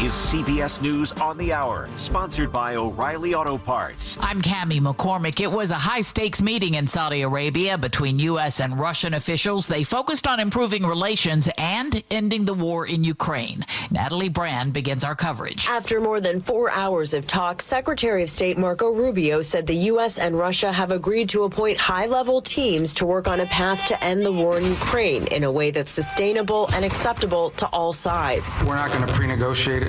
is CBS News on the Hour, sponsored by O'Reilly Auto Parts. I'm Cammie McCormick. It was a high-stakes meeting in Saudi Arabia between U.S. and Russian officials. They focused on improving relations and ending the war in Ukraine. Natalie Brand begins our coverage. After more than 4 hours of talks, Secretary of State Marco Rubio said the U.S. and Russia have agreed to appoint high-level teams to work on a path to end the war in Ukraine in a way that's sustainable and acceptable to all sides. We're not going to pre-negotiate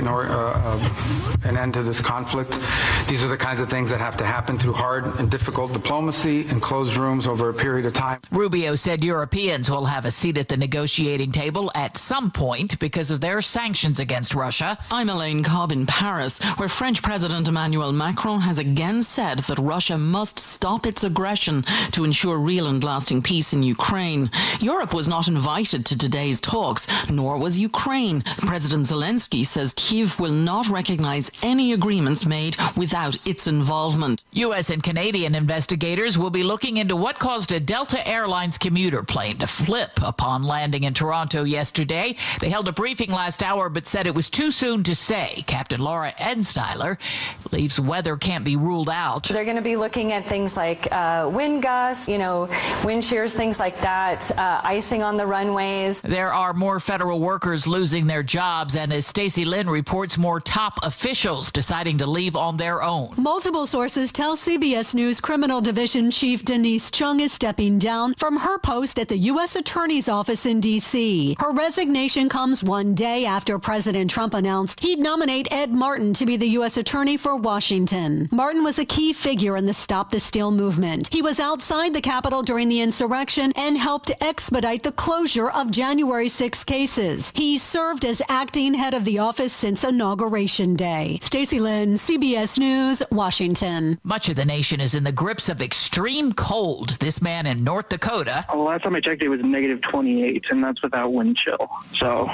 an end to this conflict. These are the kinds of things that have to happen through hard and difficult diplomacy in closed rooms over a period of time. Rubio said Europeans will have a seat at the negotiating table at some point because of their sanctions against Russia. I'm Elaine Cobb in Paris, where French President Emmanuel Macron has again said that Russia must stop its aggression to ensure real and lasting peace in Ukraine. Europe was not invited to today's talks, nor was Ukraine. President Zelensky says Kyiv will not recognize any agreements made without its involvement. U.S. and Canadian investigators will be looking into what caused a Delta Airlines commuter plane to flip upon landing in Toronto yesterday. They held a briefing last hour but said it was too soon to say. Captain Laura Ensteiler believes weather can't be ruled out. They're going to be looking at things like wind gusts, wind shears, things like that, icing on the runways. There are more federal workers losing their jobs, and as Stacey Lynn reports, more top officials deciding to leave on their own. Multiple sources tell CBS News Criminal Division Chief Denise Chung is stepping down from her post at the U.S. Attorney's Office in D.C. Her resignation comes one day after President Trump announced he'd nominate Ed Martin to be the U.S. Attorney for Washington. Martin was a key figure in the Stop the Steal movement. He was outside the Capitol during the insurrection and helped expedite the closure of January 6 cases. He served as acting head of the office since Inauguration Day. Stacey Lynn, CBS News, Washington. Much of the nation is in the grips of extreme cold. This man in North Dakota. The last time I checked, it was negative 28, and that's without wind chill. So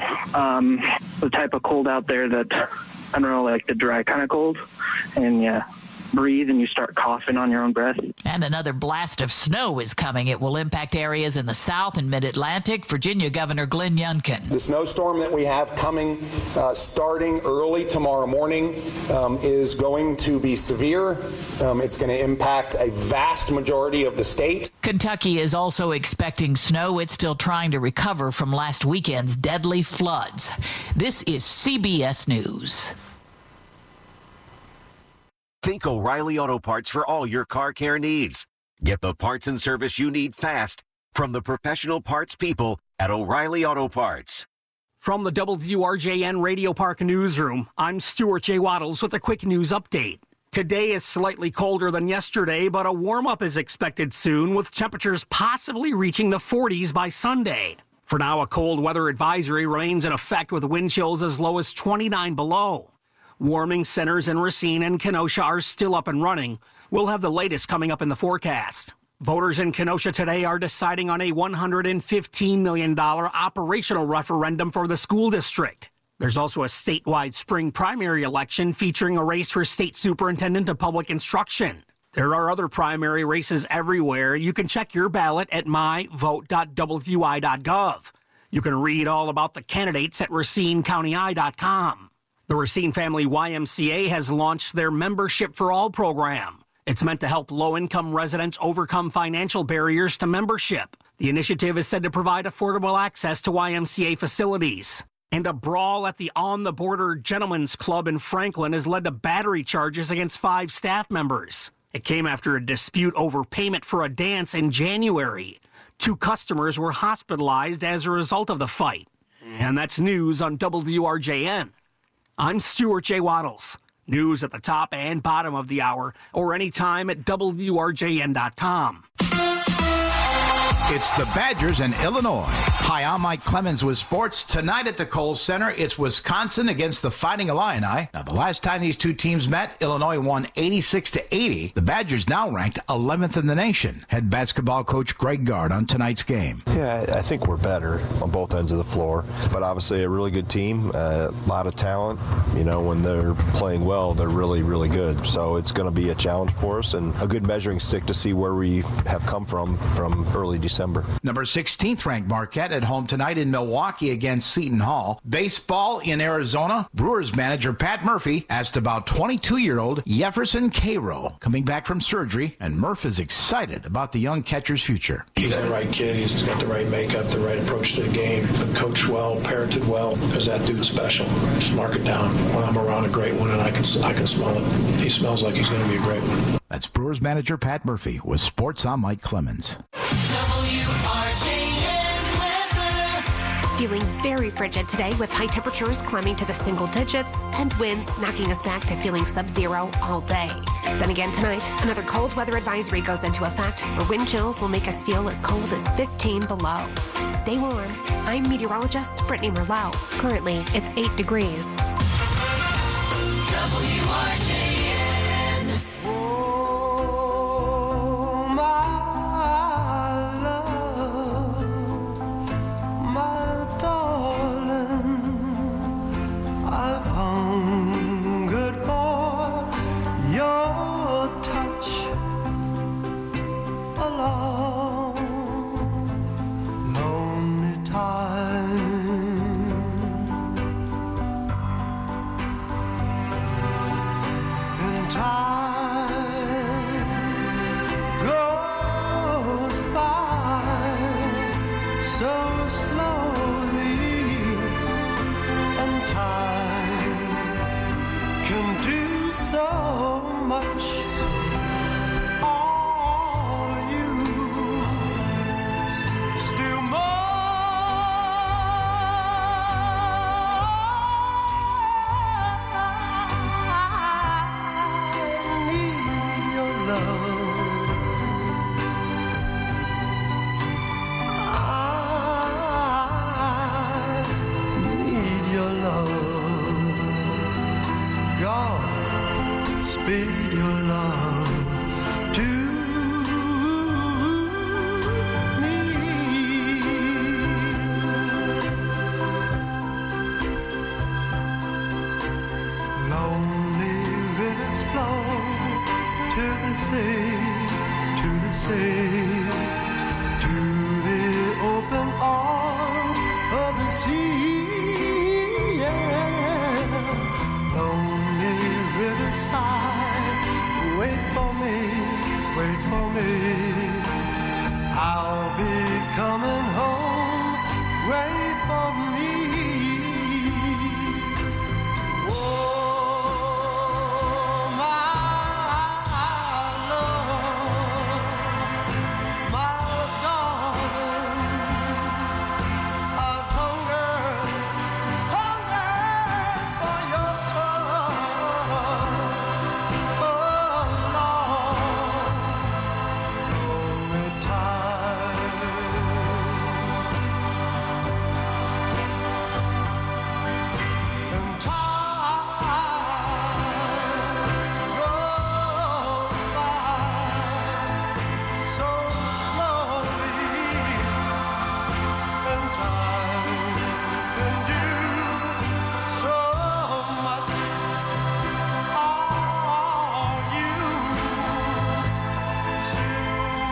the type of cold out there that I don't know, like the dry kind of cold. And yeah, breathe and you start coughing on your own breath. And another blast of snow is coming. It will impact areas in the South and Mid-Atlantic. Virginia Governor Glenn Youngkin. The snowstorm that we have coming starting early tomorrow morning is going to be severe. It's going to impact a vast majority of the state. Kentucky is also expecting snow. It's still trying to recover from last weekend's deadly floods. This is CBS News. Think O'Reilly Auto Parts for all your car care needs. Get the parts and service you need fast from the professional parts people at O'Reilly Auto Parts. From the WRJN Radio Park Newsroom, I'm Stuart J. Waddles with a quick news update. Today is slightly colder than yesterday, but a warm-up is expected soon, with temperatures possibly reaching the 40s by Sunday. For now, a cold weather advisory remains in effect with wind chills as low as 29 below. Warming centers in Racine and Kenosha are still up and running. We'll have the latest coming up in the forecast. Voters in Kenosha today are deciding on a $115 million operational referendum for the school district. There's also a statewide spring primary election featuring a race for state superintendent of public instruction. There are other primary races everywhere. You can check your ballot at myvote.wi.gov. You can read all about the candidates at RacineCountyEye.com. The Racine Family YMCA has launched their Membership for All program. It's meant to help low-income residents overcome financial barriers to membership. The initiative is said to provide affordable access to YMCA facilities. And a brawl at the On the Border Gentlemen's Club in Franklin has led to battery charges against 5 staff members. It came after a dispute over payment for a dance in January. 2 customers were hospitalized as a result of the fight. And that's news on WRJN. I'm Stuart J. Waddles. News at the top and bottom of the hour, or anytime at WRJN.com. It's the Badgers and Illinois. Hi, I'm Mike Clemens with sports. Tonight at the Kohl Center, it's Wisconsin against the Fighting Illini. Now, the last time these two teams met, Illinois won 86-80. The Badgers now ranked 11th in the nation. Head basketball coach Greg Gard on tonight's game. Yeah, I think we're better on both ends of the floor, but obviously a really good team, a lot of talent. You know, when they're playing well, they're really, really good. So it's going to be a challenge for us and a good measuring stick to see where we have come from early December. December. Number 16th ranked Marquette at home tonight in Milwaukee against Seton Hall. Baseball in Arizona. Brewers manager Pat Murphy asked about 22-year-old Jefferson Cairo coming back from surgery, and Murph is excited about the young catcher's future. He's the right kid. He's got the right makeup, the right approach to the game, coached well, parented well, because that dude's special. Just mark it down. When I'm around a great one and I can smell it. He smells like he's going to be a great one. That's Brewers manager Pat Murphy with Sports. I'm Mike Clemens. Feeling very frigid today with high temperatures climbing to the single digits and winds knocking us back to feeling sub-zero all day. Then again tonight, another cold weather advisory goes into effect where wind chills will make us feel as cold as 15 below. Stay warm. I'm meteorologist Brittany Merlot. Currently, it's 8 degrees. WRJN. Oh, my love, my darling, I've hungered for your touch a long, lonely time. And time goes by so slowly, and time can do so much. All you still speed your love to me. Lonely rivers flow to the sea, to the sea, to the open arms of the sea. Yeah. Lonely riverside, wait for me, wait for me. I'll be coming home, wait for me. Oh, my love, my darling, I've hungered for your touch. Oh, Lord, only time. And time goes by so slowly, and time can do so much. Are you still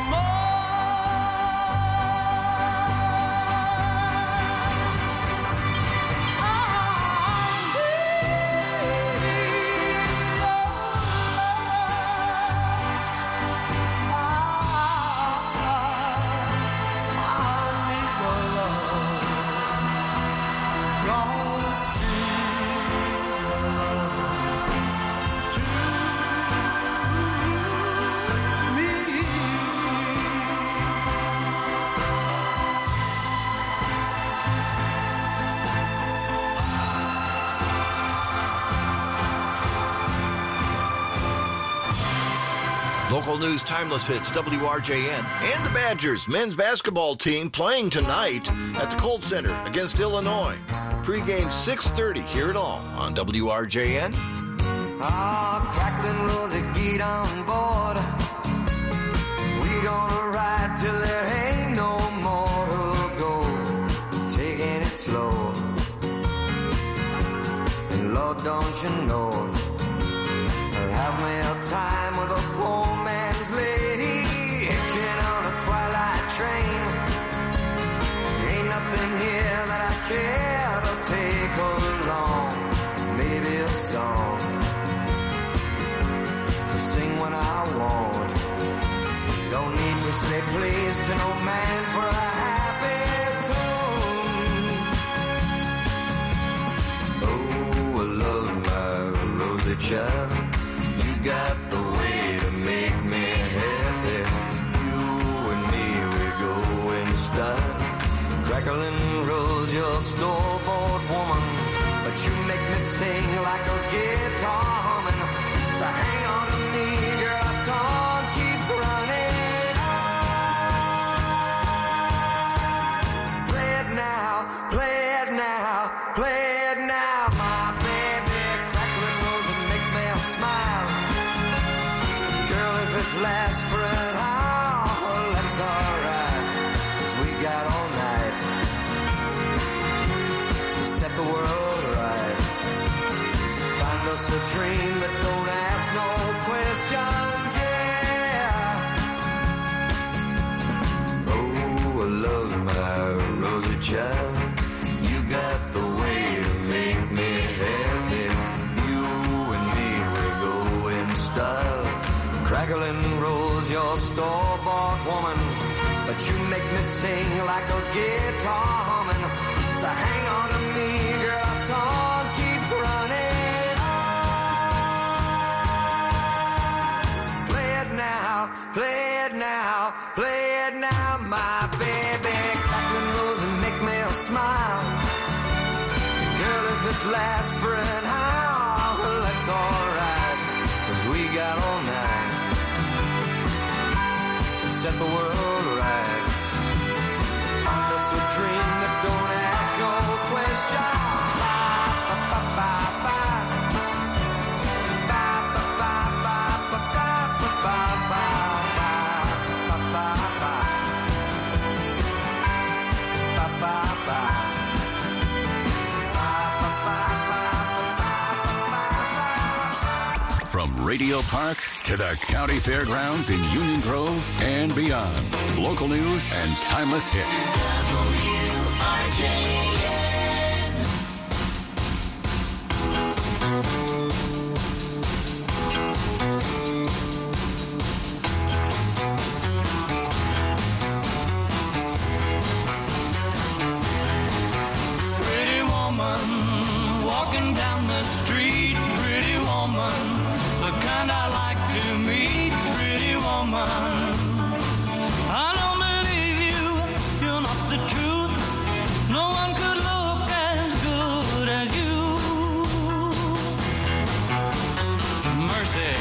Local news, timeless hits, WRJN. And the Badgers men's basketball team playing tonight at the Kohl Center against Illinois. Pre-game 6:30. Hear it all on WRJN. Ah, crackling rosy, get on board. We gonna ride till there ain't no more to go. Taking it slow. And Lord, don't you know, I'll have me a time with a poor man's lady, hitching on a twilight train. last for an hour, that's alright, 'cause we got all night to set the world right. Find us a dream, but don't ask no questions, yeah. Oh, I love my rosy child. You got the way to make me happy. You and me, we go in style. Crackling rose, your store-bought woman, but you make me sing like a guitar humming. So hang on to me, girl, our song keeps running on. Play it now, play it now, play it now, my baby. Crackling rose and make me smile. Girl, if it lasts for an hour, that's alright, 'cause we got all night to set the world right. Find us a dream that don't ask no questions. From Radio Park to the County Fairgrounds in Union Grove and beyond. Local news and timeless hits. WRJN. Pretty woman walking down the street. Pretty woman, the kind I like to meet. Pretty woman, I don't believe you, you're not the truth. No one could look as good as you. Mercy.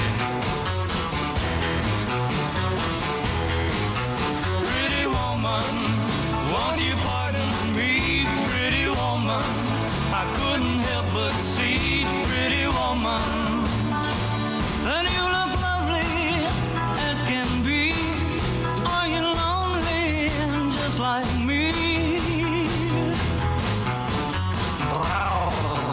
Pretty woman, won't you pardon me? Pretty woman, I couldn't help but see. Pretty woman, and you look lovely as can be. Are you lonely just like me? Wow.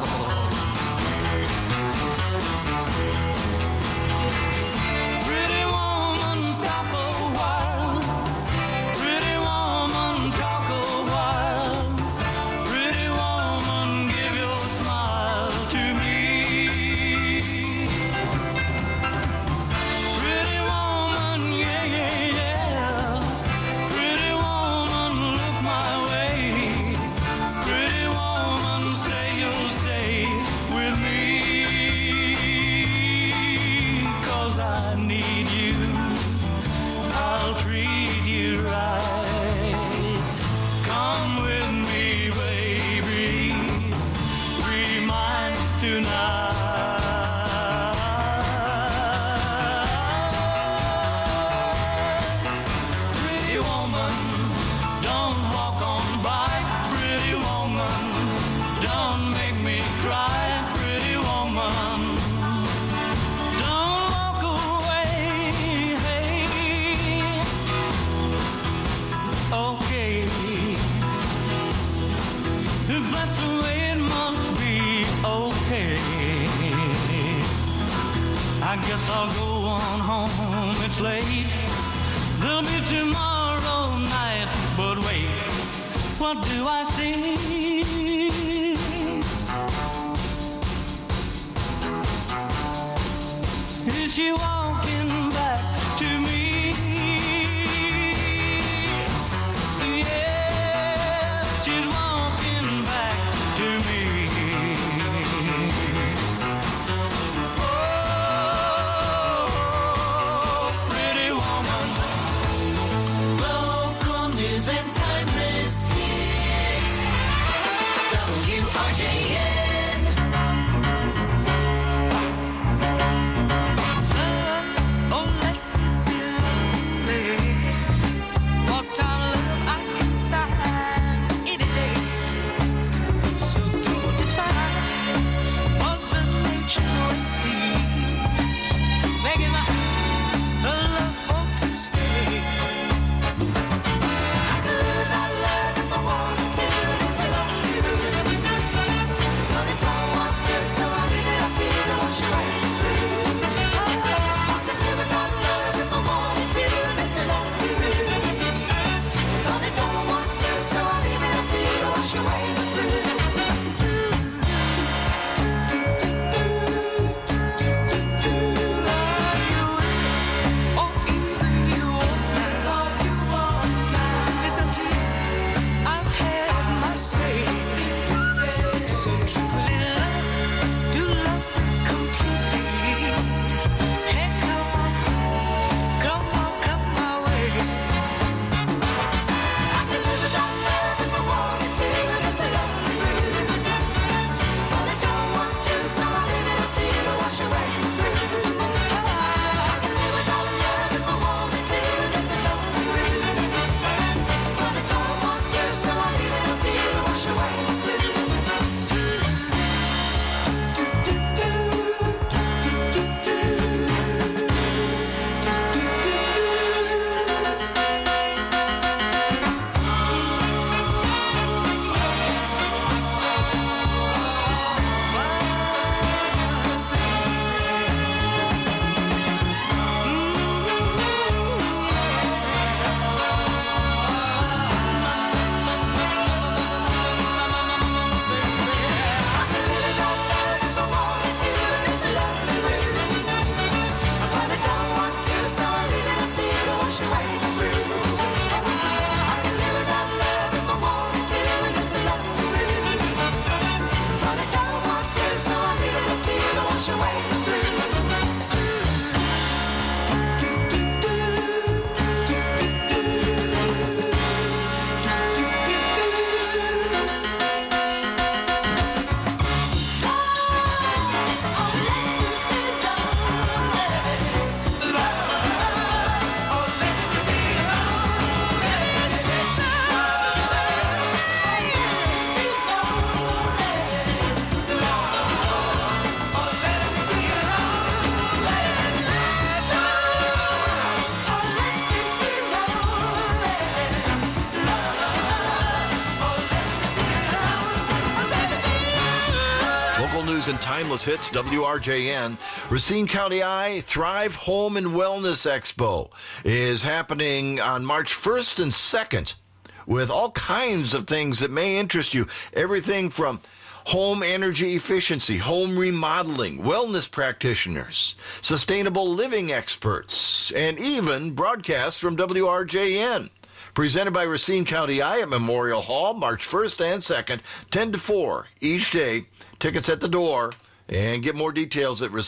Pretty woman, stop a while. Pretty woman, talk a while. Pretty woman, give your smile to me. Pretty woman, yeah, yeah, yeah. Pretty woman, look my way. Pretty woman, say you'll stay with me. 'Cause I need you. I'll treat you right. Come with me, baby. Be mine tonight. Pretty woman, don't walk on by. Pretty woman, don't make me cry. Pretty woman, don't walk away. Hey, okay, if that's the way it must be, okay. I guess I'll go on home, it's late. There'll be tomorrow night, but wait, what do I see? Is she walking back to me? Yeah, she's walking back to me. Oh, pretty woman. Local news and timeless hits. WRJN. news and timeless hits, WRJN. Racine County Eye Thrive Home and Wellness Expo is happening on March 1st and 2nd with all kinds of things that may interest you. Everything from home energy efficiency, home remodeling, wellness practitioners, sustainable living experts, and even broadcasts from WRJN. Presented by Racine County Eye at Memorial Hall, March 1st and 2nd, 10 to 4 each day. Tickets at the door. And get more details at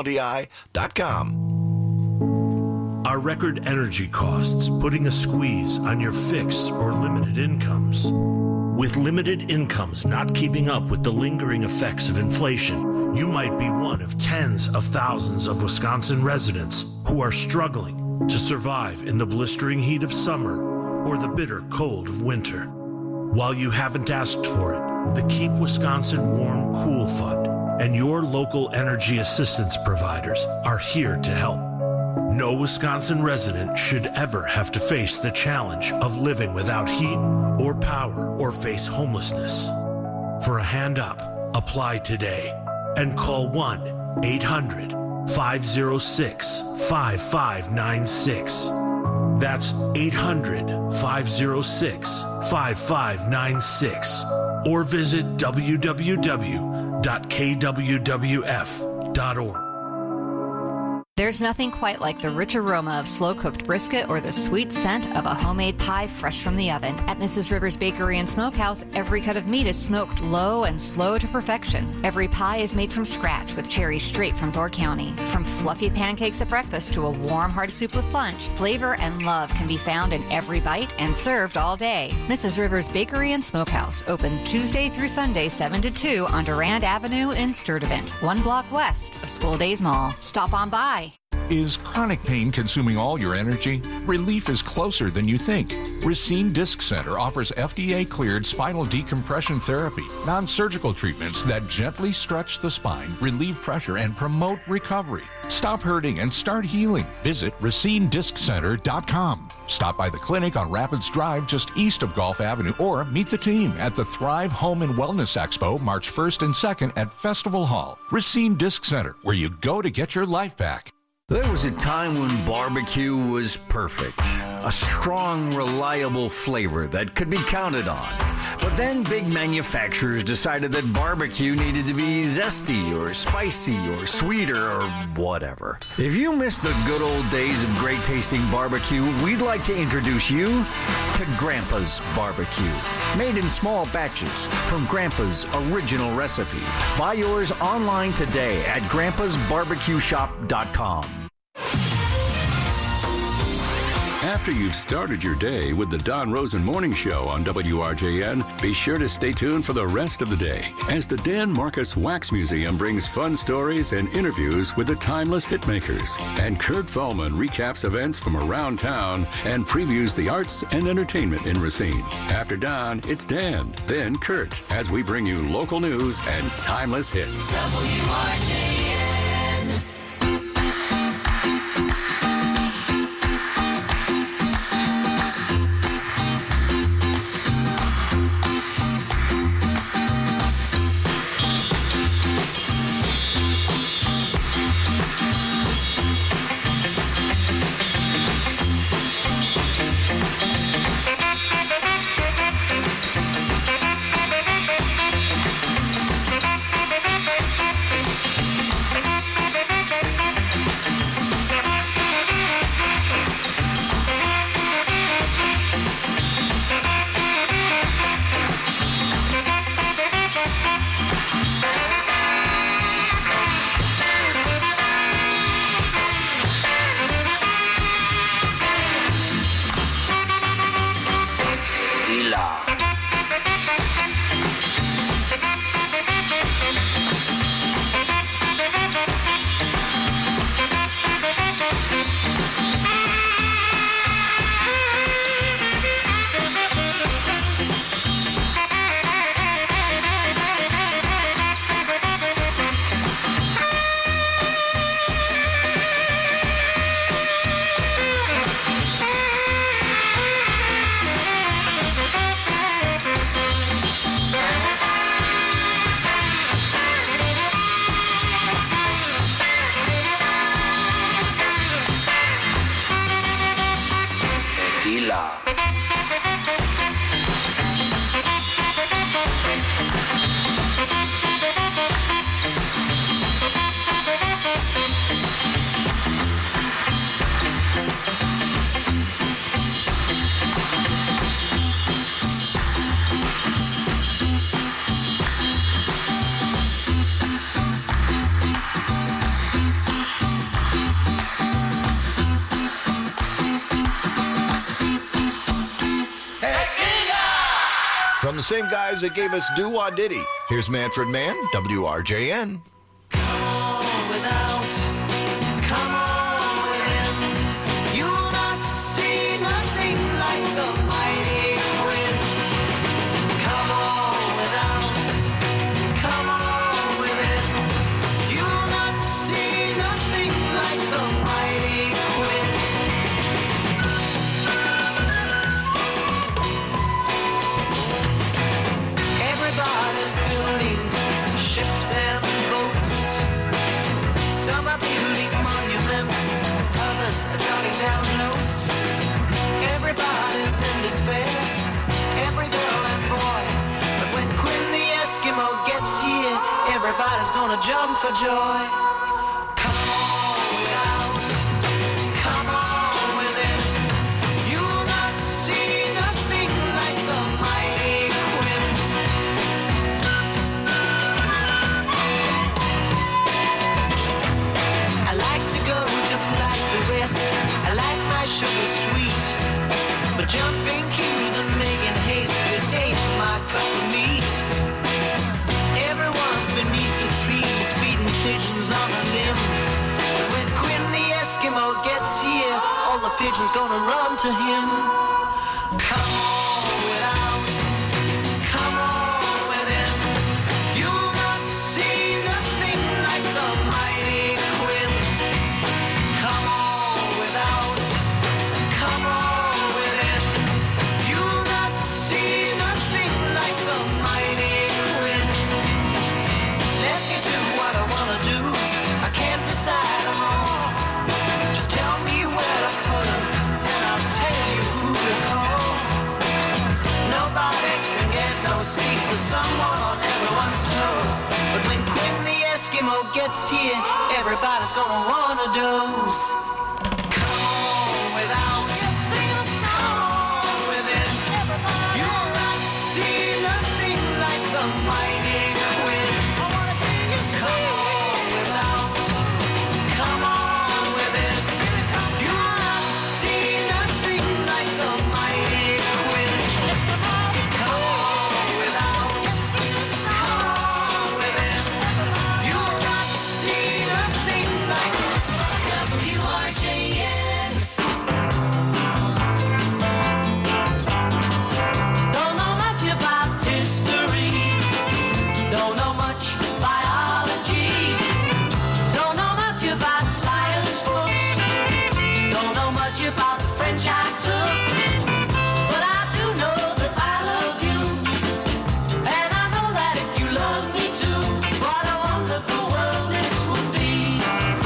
racinecountyi.com. Are record energy costs putting a squeeze on your fixed or limited incomes? With limited incomes not keeping up with the lingering effects of inflation, you might be one of tens of thousands of Wisconsin residents who are struggling to survive in the blistering heat of summer or the bitter cold of winter. While you haven't asked for it, the Keep Wisconsin Warm Cool Fund and your local energy assistance providers are here to help. No Wisconsin resident should ever have to face the challenge of living without heat or power or face homelessness. For a hand up, apply today and call 1-800-506-5596. That's 800-506-5596. Or visit www.kwwf.org. There's nothing quite like the rich aroma of slow-cooked brisket or the sweet scent of a homemade pie fresh from the oven. At Mrs. Rivers Bakery and Smokehouse, every cut of meat is smoked low and slow to perfection. Every pie is made from scratch with cherries straight from Door County. From fluffy pancakes at breakfast to a warm hearty soup with lunch, flavor and love can be found in every bite and served all day. Mrs. Rivers Bakery and Smokehouse, open Tuesday through Sunday 7 to 2 on Durand Avenue in Sturtevant, 1 block west of School Days Mall. Stop on by. Is chronic pain consuming all your energy? Relief is closer than you think. Racine Disc Center offers FDA-cleared spinal decompression therapy, non-surgical treatments that gently stretch the spine, relieve pressure, and promote recovery. Stop hurting and start healing. Visit RacineDiscCenter.com. Stop by the clinic on Rapids Drive just east of Gulf Avenue or meet the team at the Thrive Home and Wellness Expo March 1st and 2nd at Festival Hall. Racine Disc Center, where you go to get your life back. There was a time when barbecue was perfect. A strong, reliable flavor that could be counted on. But then big manufacturers decided that barbecue needed to be zesty or spicy or sweeter or whatever. If you miss the good old days of great tasting barbecue, we'd like to introduce you to Grandpa's Barbecue. Made in small batches from Grandpa's original recipe. Buy yours online today at grandpasbarbecueshop.com. After you've started your day with the Don Rosen Morning Show on WRJN, be sure to stay tuned for the rest of the day as the Dan Marcus Wax Museum brings fun stories and interviews with the timeless hitmakers. And Kurt Vollman recaps events from around town and previews the arts and entertainment in Racine. After Don, it's Dan, then Kurt, as we bring you local news and timeless hits. WRJN. From the same guys that gave us Do Wah Diddy, here's Manfred Mann, WRJN. Everybody's in despair, every girl and boy. But when Quinn the Eskimo gets here, everybody's gonna jump for joy. Come on without, come on within. You'll not see nothing like the mighty Quinn. I like to go just like the rest. I like my sugar sweet. But jumping queues and making haste just ain't my cup of meat. Everyone's beneath the trees feeding pigeons on a limb. But when Quinn the Eskimo gets here, all the pigeons gonna run to him. Come on without, come on within. You'll not see nothing like the mighty Quinn. Come on without, come on within. You'll not see nothing like the mighty Quinn. Let me do what I wanna do. I can't decide them all. Just tell me where to put them, and I'll tell you who to call. Nobody can get no sleep with someone on everyone's toes. But when Quinn the Eskimo gets here, everybody's gonna wanna doze. Come on without, come on within. You'll not see nothing like the mighty Quinn. Come on without, come on within. You'll not see nothing like the mighty Quinn. Come on without, come on within. You'll not see nothing like WRJN. Don't know much about history. Don't know much biology. Don't know much about science books. Don't know much about the French I took. But I do know that I love you. And I know that if you love me too, what a wonderful world this would be.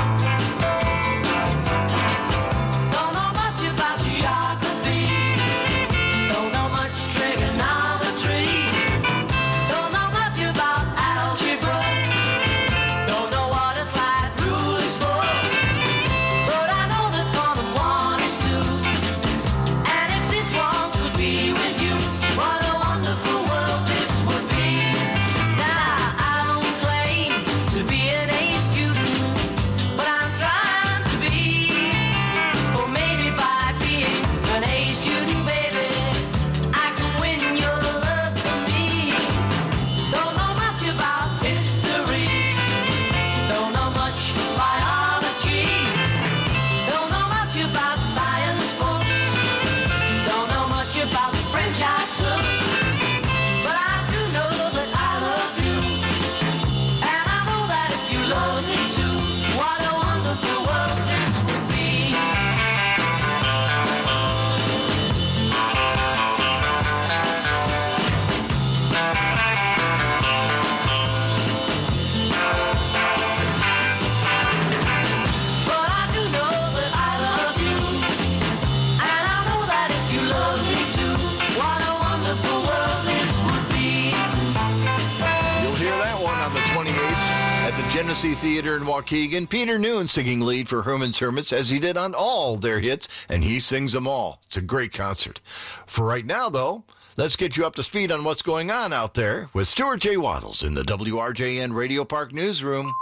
Don't know much about geography. Don't know much trigonometry. Don't know much about algebra. Don't know what a slide rule is for. But I know that quantum one is two. And if this one could be with you, what a wonderful world this would be. Now I don't claim to be an A student, but I'm trying to be. Or maybe by being an A student, baby, I can win your love for me. Don't know much about history. Don't know much biology. Don't know much about science books. Don't know much about the French I took. But I do know that I love you. And I know that if you love me too, what a wonderful world this would be. But I do know that I love you. And I know that if you love me too, what a wonderful world this would be. You'll hear that one on the 28th at the Genesee Theater in Waukegan. Peter Noon singing lead for Herman's Hermits as he did on all their hits, and he sings them all. It's a great concert. For right now, though, let's get you up to speed on what's going on out there with Stuart J. Waddles in the WRJN Radio Park Newsroom.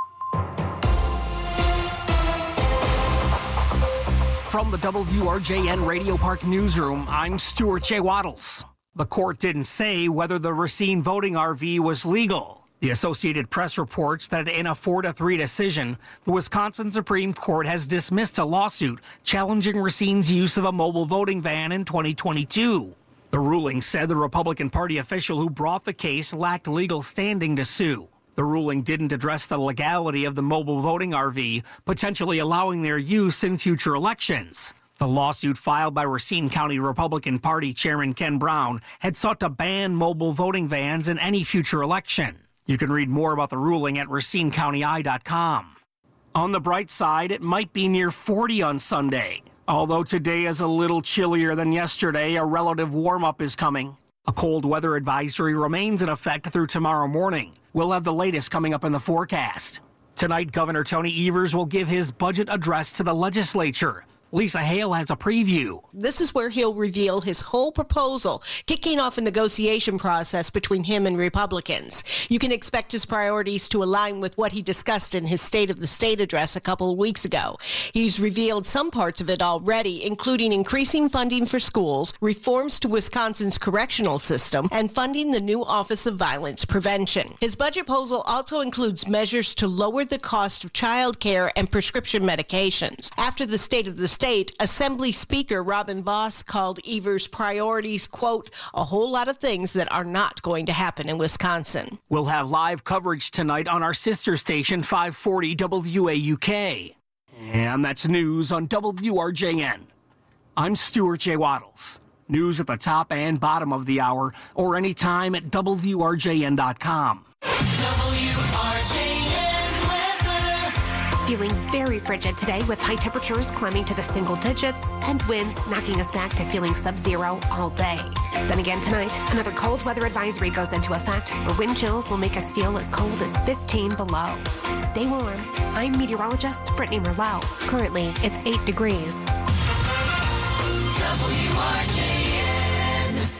From the WRJN Radio Park Newsroom, I'm Stuart J. Waddles. The court didn't say whether the Racine voting RV was legal. The Associated Press reports that in a 4-3 decision, the Wisconsin Supreme Court has dismissed a lawsuit challenging Racine's use of a mobile voting van in 2022. The ruling said the Republican Party official who brought the case lacked legal standing to sue. The ruling didn't address the legality of the mobile voting RV, potentially allowing their use in future elections. The lawsuit filed by Racine County Republican Party Chairman Ken Brown had sought to ban mobile voting vans in any future election. You can read more about the ruling at racinecountyeye.com. On the bright side, it might be near 40 on Sunday. Although today is a little chillier than yesterday, a relative warm-up is coming. A cold weather advisory remains in effect through tomorrow morning. We'll have the latest coming up in the forecast. Tonight, Governor Tony Evers will give his budget address to the legislature. Lisa Hale has a preview. This is where he'll reveal his whole proposal, kicking off a negotiation process between him and Republicans. You can expect his priorities to align with what he discussed in his State of the State address a couple of weeks ago. He's revealed some parts of it already, including increasing funding for schools, reforms to Wisconsin's correctional system, and funding the new Office of Violence Prevention. His budget proposal also includes measures to lower the cost of child care and prescription medications. After the State of the State, Assembly Speaker Robin Vos called Evers' priorities, quote, a whole lot of things that are not going to happen in Wisconsin. We'll have live coverage tonight on our sister station, 540 WAUK. And that's news on WRJN. I'm Stuart J. Waddles. News at the top and bottom of the hour, or anytime at WRJN.com. Feeling very frigid today with high temperatures climbing to the single digits and winds knocking us back to feeling sub-zero all day. Then again tonight, another cold weather advisory goes into effect where wind chills will make us feel as cold as 15 below. Stay warm. I'm meteorologist Brittany Merlot. Currently, it's 8 degrees. WRJN.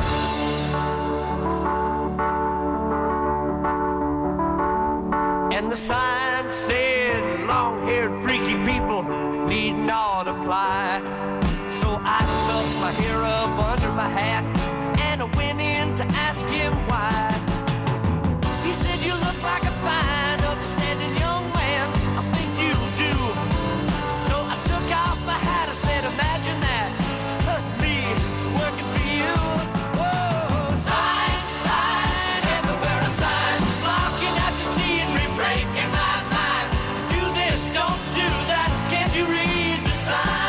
And the sign said long-haired freaky people need not apply. So I tucked my hair up under my hat and I went in to ask him why. He said, you look like a fine, upstanding young man. I think you do. So I took off my hat. I said, imagine that, me working for you. Whoa, sign, sign, everywhere a sign, blocking out to see and re-breaking my mind. Do this, don't do that. Can't you read the sign?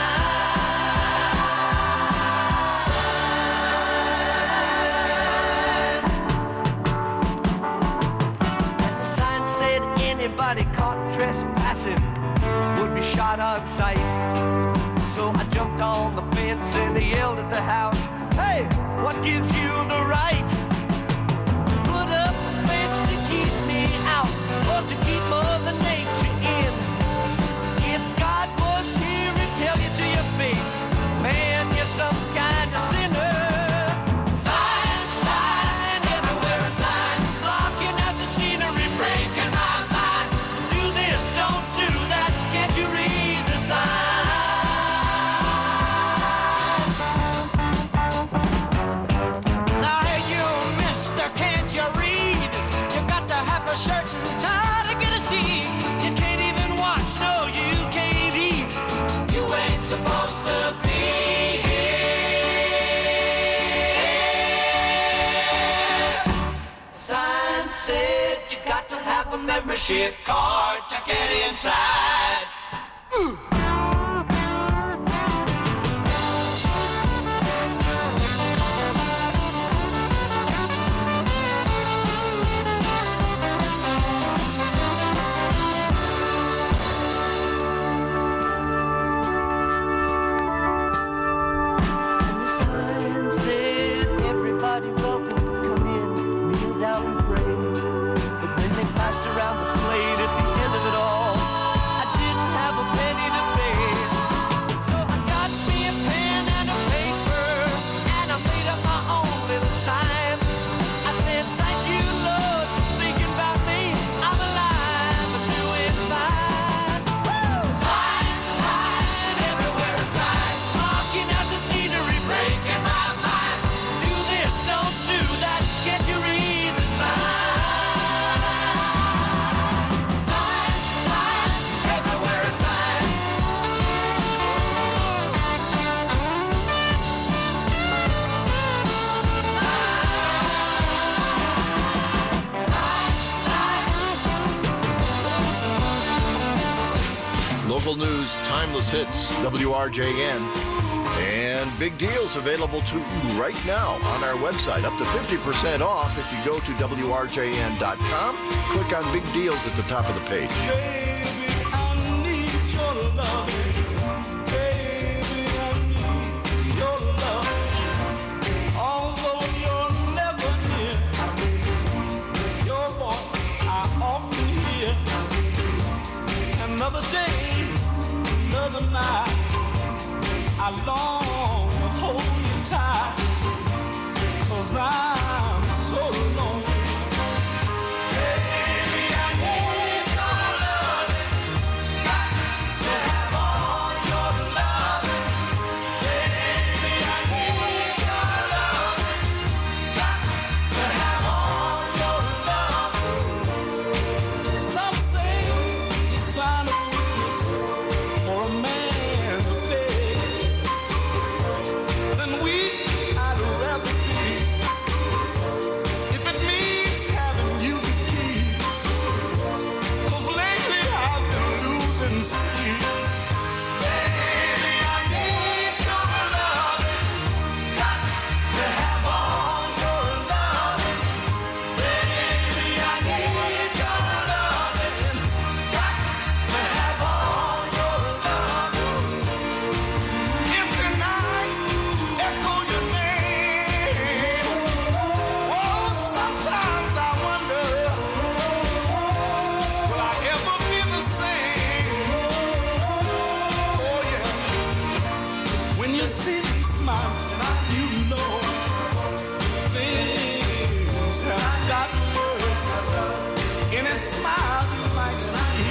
The sign said anybody caught trespassing would be shot on sight. So I jumped on the fence and I yelled at the house, hey, what gives you the right to put up a fence to keep me out or to keep Mother Nature in? If God was here, he'd tell you to your face, man, you're some kind of sinner. Sign, sign, everywhere a sign, blocking out the scenery, breaking my mind. Do this, don't do that, can't you read the sign? Now hey you, mister, can't you read? You got to have a shirt and tie to get a seat. You can't even watch, no, you can't eat. You ain't supposed to be here. Sign said you got to have a membership card to get inside. And the sign said everybody welcome, come in, kneel down and pray. But when they passed around the plate at the end of it all, I didn't have a penny to local news, timeless hits, WRJN. And big deals available to you right now on our website. Up to 50% off if you go to WRJN.com. Click on big deals at the top of the page. Baby, I need your love. Baby, I need your love. Although you're never near, your voice I often hear. Another day, another night, I long to hold you tight, 'cause I'm so lonely. Baby, I need your loving, got to have all your loving. Baby, I need your loving, got to have all your loving. Some say it's a sign of weakness for a man to beg. Then weak I'd rather be, if it means having you to keep. 'Cause lately I've been losing sleep. Baby, I need your loving, got to have all your loving. Baby, I need your loving, got to have all your loving. Empty nights echo your name. Oh, sometimes I wonder, will I ever be the same? Oh yeah, when you see me smiling, you know things have gotten worse. Any smile you might see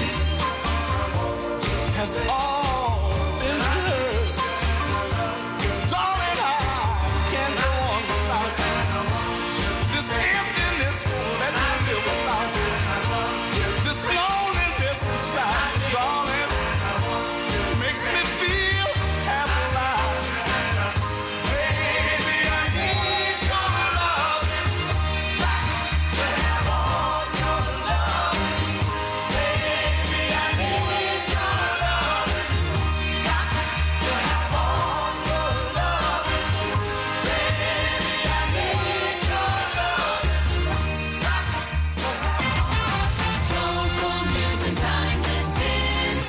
has all been hers. Darling, I can't go on without you. This emptiness won't let me live without you. This loneliness inside, darling, makes me feel half alive. Baby, I need your loving, got to have all your loving. Baby, I need your loving, got to have all your loving. Baby, I need your loving, got to have local news and timeless hits.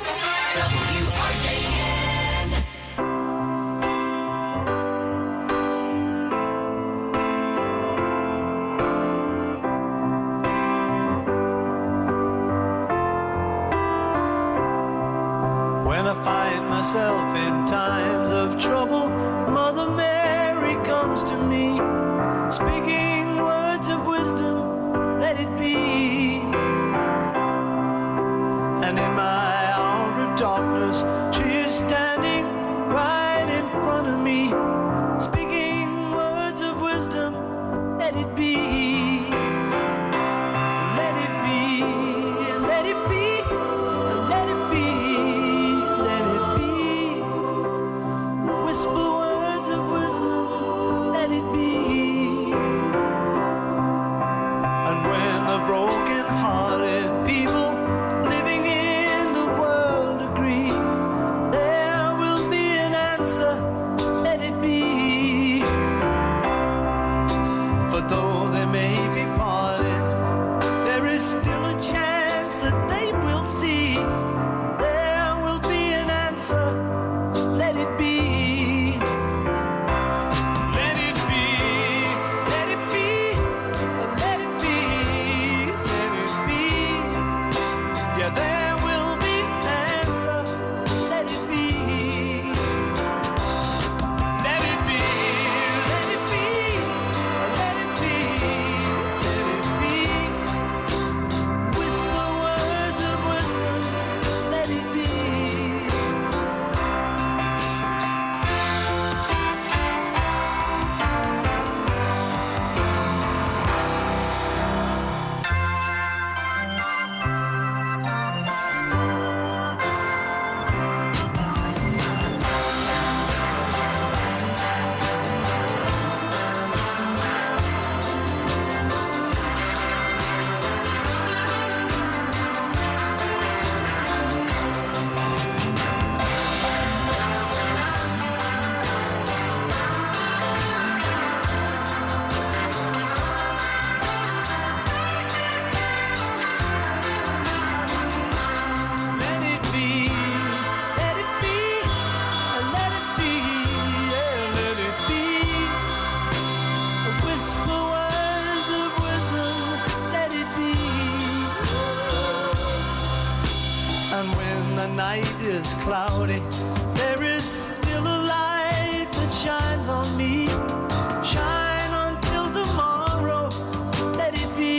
WRJN. When I find myself in times of trouble, Mother Mary comes to me, speaking words of wisdom, let it be. And in my hour of darkness, she is standing right in front of me, speaking words of wisdom, let it be. Let it be, let it be, let it be, let it be. Whisper words of wisdom, let it be. And when the broken-hearted people living in the world agree, there will be an answer, let it be. cloudy, there is still a light that shines on me. Shine until tomorrow, let it be.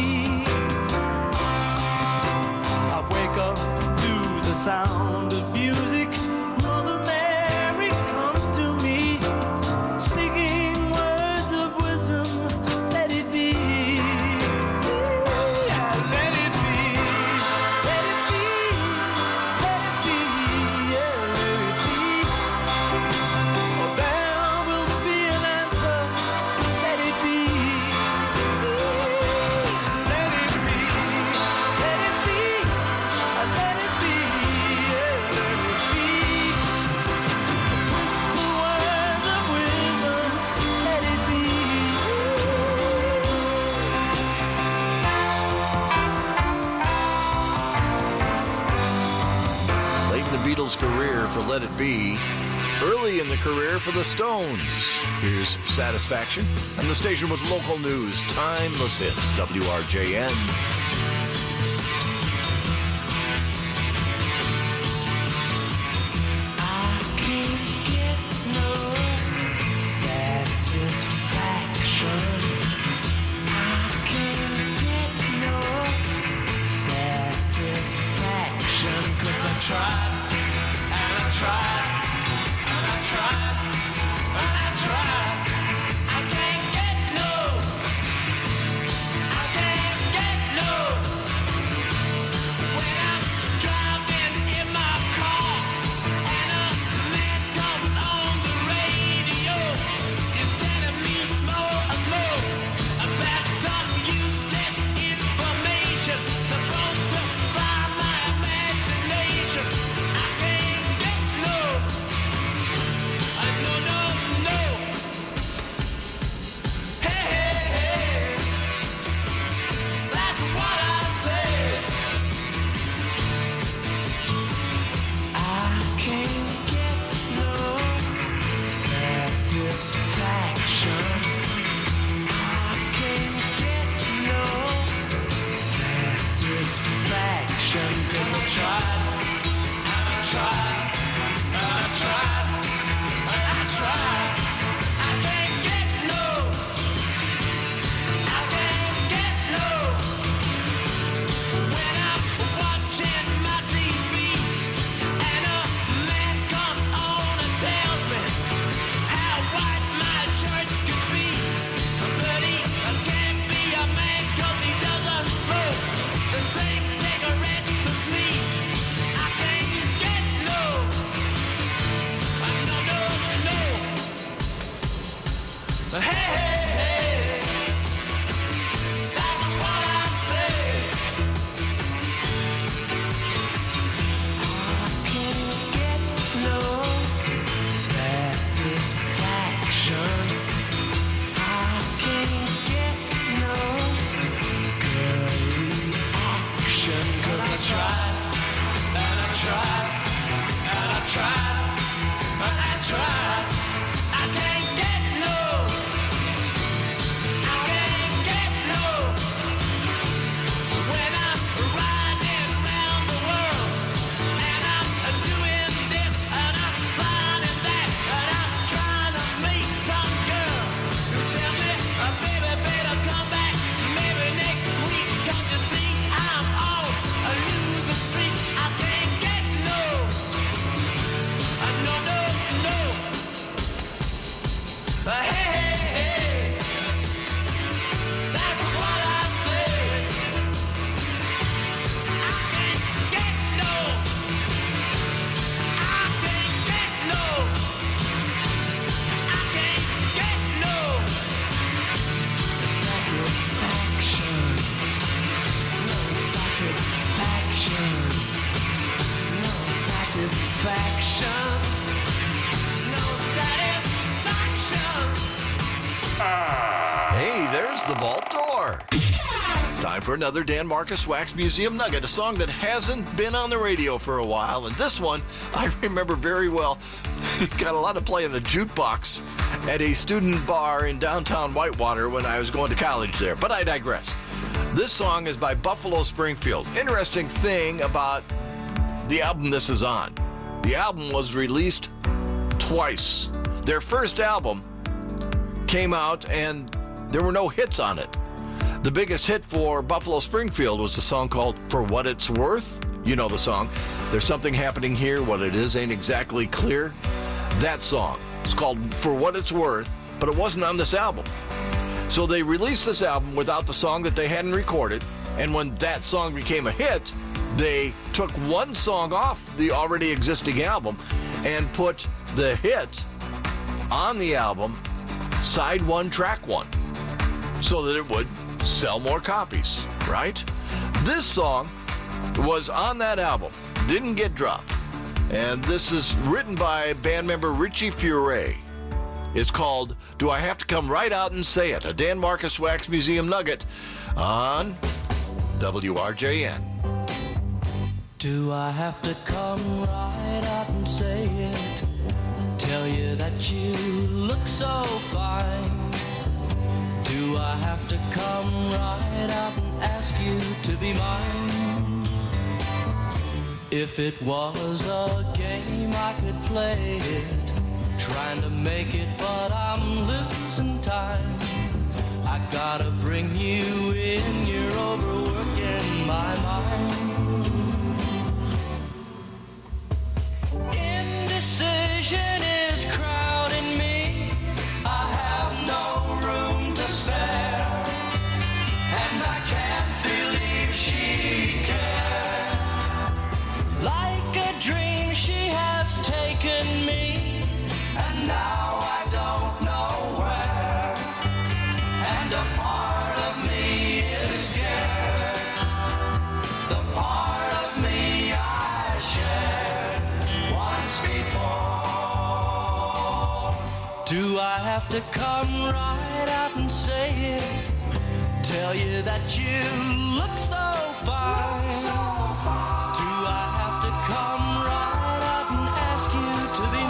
I wake up to the sound of music. Mother Mary comes to me, speaking words of wisdom, let it be. Yeah, let it be. Let it be. Let it be. Yeah, let it be. Oh, there will be an answer. Let it be. Let it be. Let it be. Let it be. Yeah, let it be. Whisper words of wisdom. Let it be. Late in the Beatles' career for Let It Be, early in the career for the Stones. Here's Satisfaction, and the station with local news, timeless hits, WRJN. I can't get no satisfaction. I can't get no satisfaction, 'cause I tried, and I tried, and I tried, and I tried. I can't get no, I can't get no. When I'm driving in my car and a man comes on the radio, he's telling me more and more about some useless information supposed to fire my imagination. I can't get no, no, no, no. Hey, hey, hey, that's what I say. I can't get no satisfaction. I can't get no satisfaction, 'cause I tried, and I tried, and I tried, and I tried. I can't get no, I can't get no. When I'm watching my TV and a man comes on and tells me how white my shirts could be, but he can't be a man 'cause he doesn't smoke the same cigarettes as me. I can't get no, no, no, no. Hey, hey, hey, that's what I say. I can't get no satisfaction. I can't get no girl reaction, 'cause I tried, and I tried, and I tried, and I tried. I can't get no, I can't get no. When I'm riding around the world and I'm doing this and I'm signing that and I'm trying to make some girl who tell me, baby, better come back maybe next week. 'Cause you see, I'm on a losing streak. I can't get no, no, no, no. Hey, hey, hey, that's what I say. I can't get no, I can't get no, I can't get no satisfaction, no satisfaction, no satisfaction, no satisfaction. Hey, there's the vault door. Time for another Dan Marcus Wax Museum Nugget, a song that hasn't been on the radio for a while. And this one, I remember very well. Got a lot of play in the jukebox at a student bar in downtown Whitewater when I was going to college there. But I digress. This song is by Buffalo Springfield. Interesting thing about the album this is on. The album was released twice. Their first album came out and there were no hits on it. The biggest hit for Buffalo Springfield was a song called For What It's Worth. You know the song. There's something happening here. What it is ain't exactly clear. That song. It's called For What It's Worth, but it wasn't on this album. So they released this album without the song that they hadn't recorded. And when that song became a hit, they took one song off the already existing album and put the hit on the album, side one, track one, so that it would sell more copies, right? This song was on that album, didn't get dropped. And this is written by band member Richie Furay. It's called Do I Have to Come Right Out and Say It? A Dan Marcus Wax Museum nugget on WRJN. Do I have to come right out and say it? Tell you that you look so fine. Do I have to come right out and ask you to be mine? If it was a game I could play it, trying to make it, but I'm losing time. I gotta bring you in, you're overworking my mind. Indecision is crowding me, I have no room to spare, and I can't believe she cared. Like a dream she has taken me, and now I don't know where, and a part of me is scared, the part of me I shared once before. Do I have to come right out and say it? Tell you that you look so fine. Do I have to come right out and ask you to be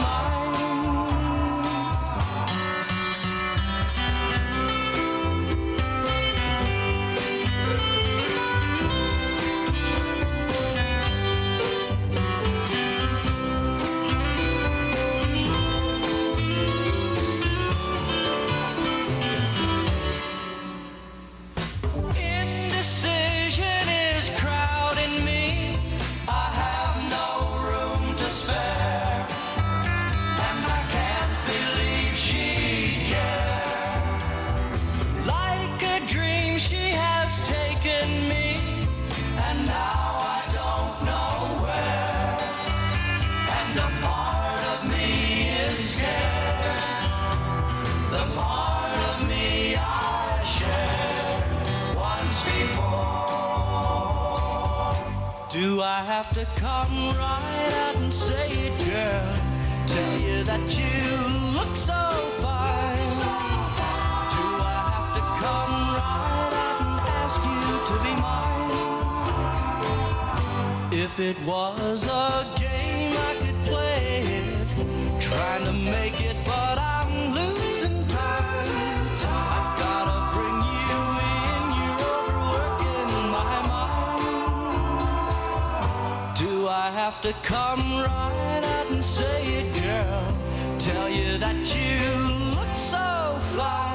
Indecision is crowding me, I have no room to spare, and I can't believe she cared. Like a dream she has taken me, and now I don't know where, and a part of me is scared, the part of me I shared once before. Do I have to come right out and say it, girl? Tell you that you look so fine. Do I have to come right out and ask you to be mine? If it was a game I could play it, trying to make it, but I'm losing time. I gotta bring you in, you're overworking my mind. Do I have to come right out and say it, girl? Tell you that you look so fine.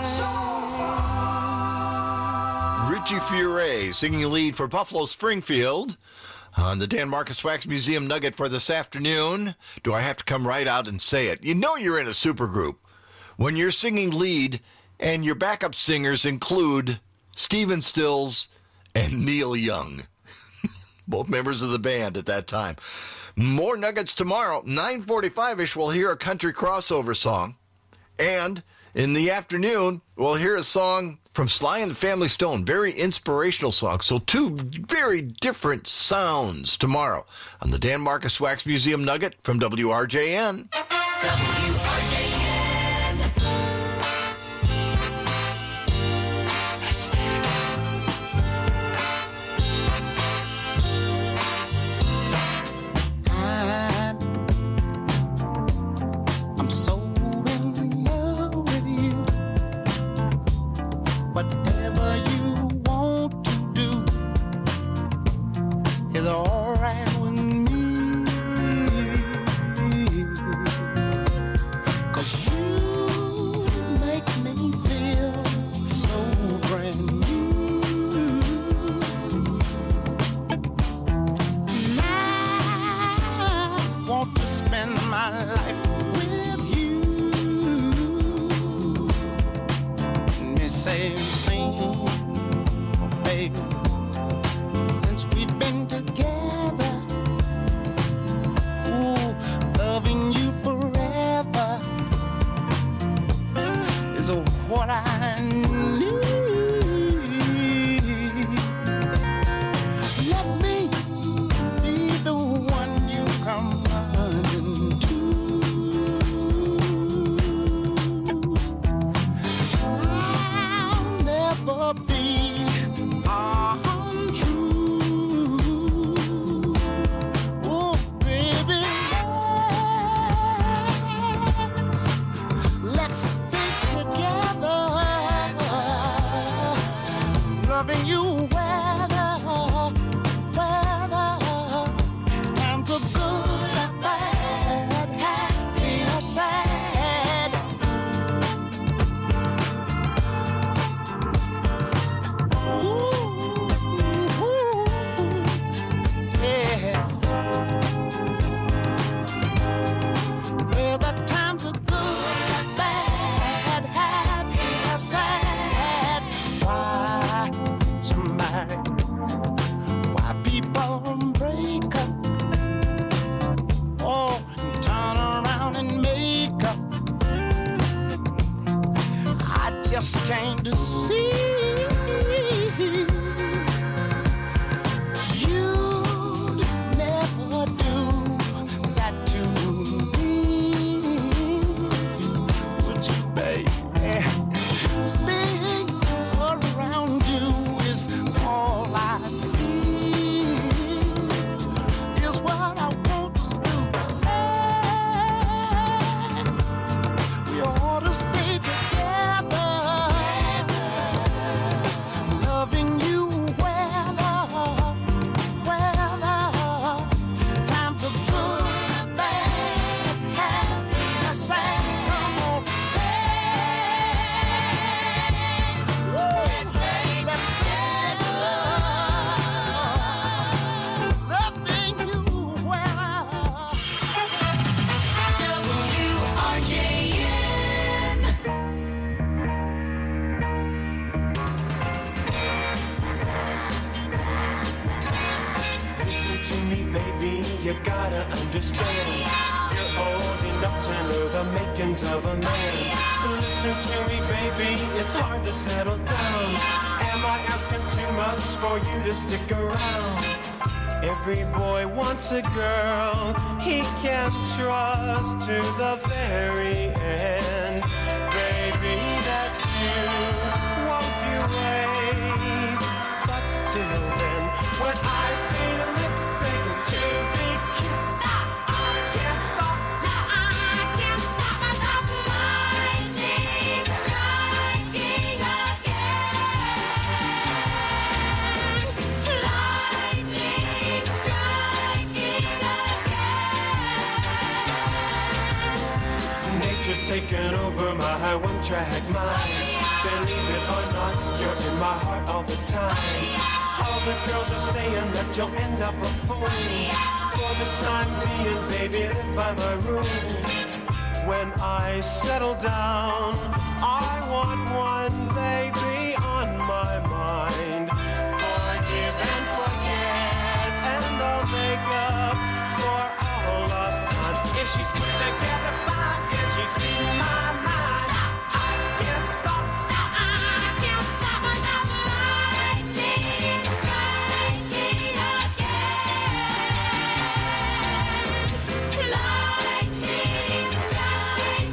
Richie Furay singing lead for Buffalo Springfield on the Dan Marcus Wax Museum nugget for this afternoon. Do I have to come right out and say it? You know you're in a supergroup when you're singing lead and your backup singers include Stephen Stills and Neil Young, both members of the band at that time. More nuggets tomorrow. 9:45-ish, we'll hear a country crossover song. And in the afternoon, we'll hear a song from Sly and the Family Stone. Very inspirational song. So two very different sounds tomorrow on the Dan Marcus Wax Museum nugget from WRJN. I'm so in love with you. Whatever you want to do is all right with me. is what I need. Let me be the one you come running to. I'll never be untrue. Oh, baby, let's stay together, loving you weather times are good and bad, happy or sad. Yeah. Well, the times are good, bad, happy or sad. Why people break up? Oh, and turn around and make up. I just came to see. You'd never do that to me, would you, baby? Staying around you is all I see. Is what I want us to act. We ought to stay together, loving you weather times are good, bad, happy or sad. Come on, let's stay together, loving you weather. WRJN. Listen to me, baby, you gotta understand. You're old enough to know the makings of a man. Listen to me, baby, it's hard to settle down. Am I asking too much for you to stick around? Every boy wants a girl he can trust to the very end. Baby, that's you. Won't you wait? But till then, when I see your lips begging to be kissed, I can't stop. myself. Lightning striking again. Lightning striking again. Nature's taken over my one-track mind. Believe it or not, you're in my heart all the time. All the girls are saying that you'll end up a fool. For the time being, baby, live by my rules. When I settle down, I want one baby on my mind. Forgive and forget, and I'll make up for all lost time. If she's put together fine, if she's in my mind, I can't stop. I can't stop myself. Lightning striking again. Lightning striking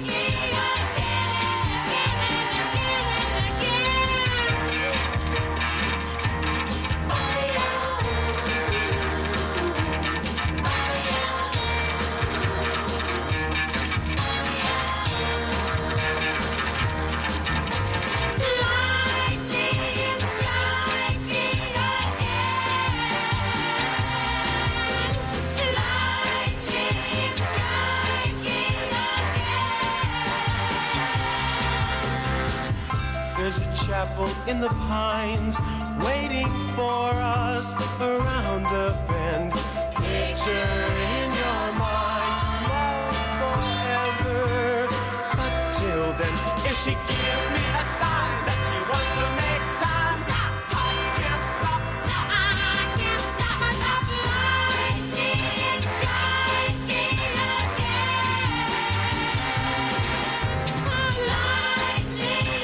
There's a chapel in the pines waiting for us around the bend. Picture in your mind, love forever. But till then, if she gives me a sign that she wants to make time, I can't stop. I can't stop myself. Lightning striking again. Lightning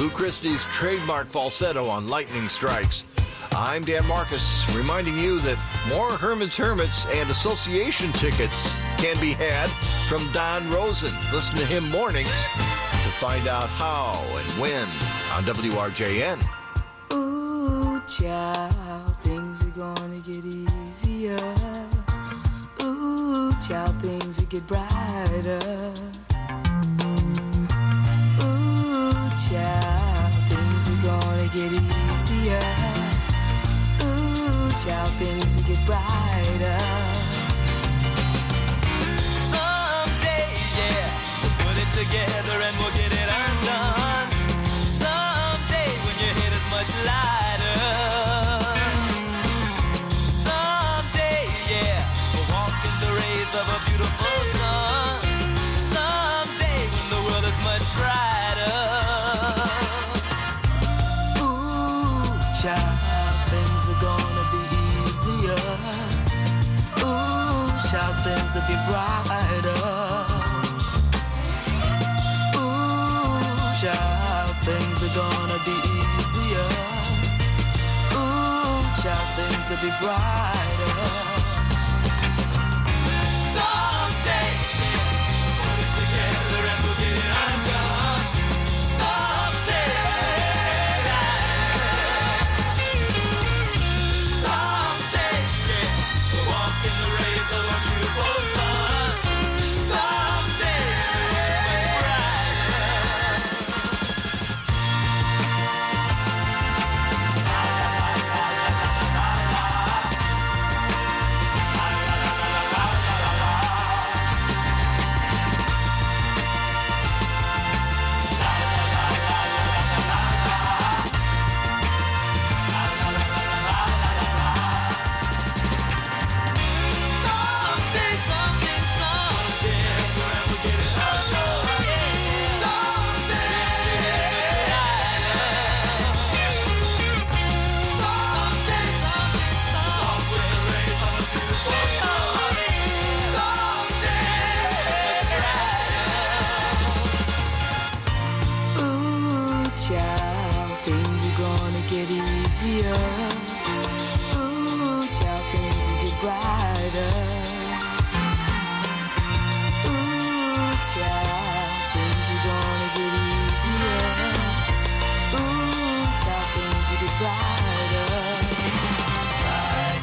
Lou Christie's trademark falsetto on lightning strikes. I'm Dan Marcus, reminding you that more Herman's Hermits and association tickets can be had from Don Rosen. Listen to him mornings to find out how and when on WRJN. Ooh, child, things are gonna get easier. Ooh, child, things will get brighter. Ooh, child, things are gonna get easier. Ooh, child, things will get brighter. Someday, yeah, we'll put it together and we'll get it undone. Someday when your head is much lighter. Someday, yeah, we'll walk in the rays of a beautiful sun. Someday when the world is much brighter. Ooh, child, things are gonna be easier. Ooh, child, things will be brighter. Ooh, child, things are gonna be easier. Ooh, child, things will be brighter. Someday, put it together and we'll get it undone. Someday, someday, yeah, we'll walk in the rays of a beautiful sun. Someday, much Someday, someday, someday, we'll get it undone. Someday, someday, someday, rays of a beautiful sun. Someday, ooh, child, things are gonna get easier. Ooh, child, things will get brighter. Ooh, child, things are gonna get easier. Ooh, child, things will get brighter. Right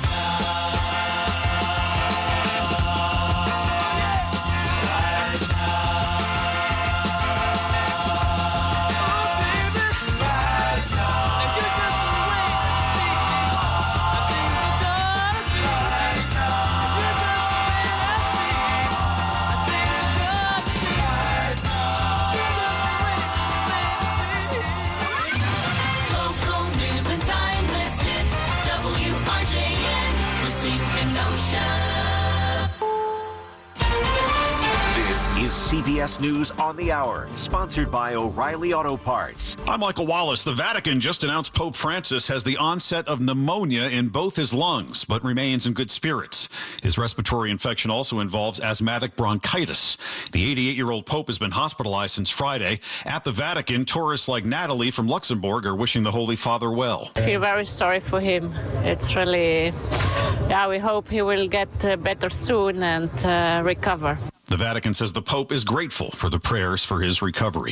Local news and timeless hits. WRJN. Racine Kenosha. This is CBS News on the Hour, sponsored by O'Reilly Auto Parts. I'm Michael Wallace. The Vatican just announced Pope Francis has the onset of pneumonia in both his lungs, but remains in good spirits. His respiratory infection also involves asthmatic bronchitis. The 88-year-old Pope has been hospitalized since Friday. At the Vatican, tourists like Natalie from Luxembourg are wishing the Holy Father well. I feel very sorry for him. It's really, we hope he will get better soon and recover. The Vatican says the Pope is grateful for the prayers for his recovery.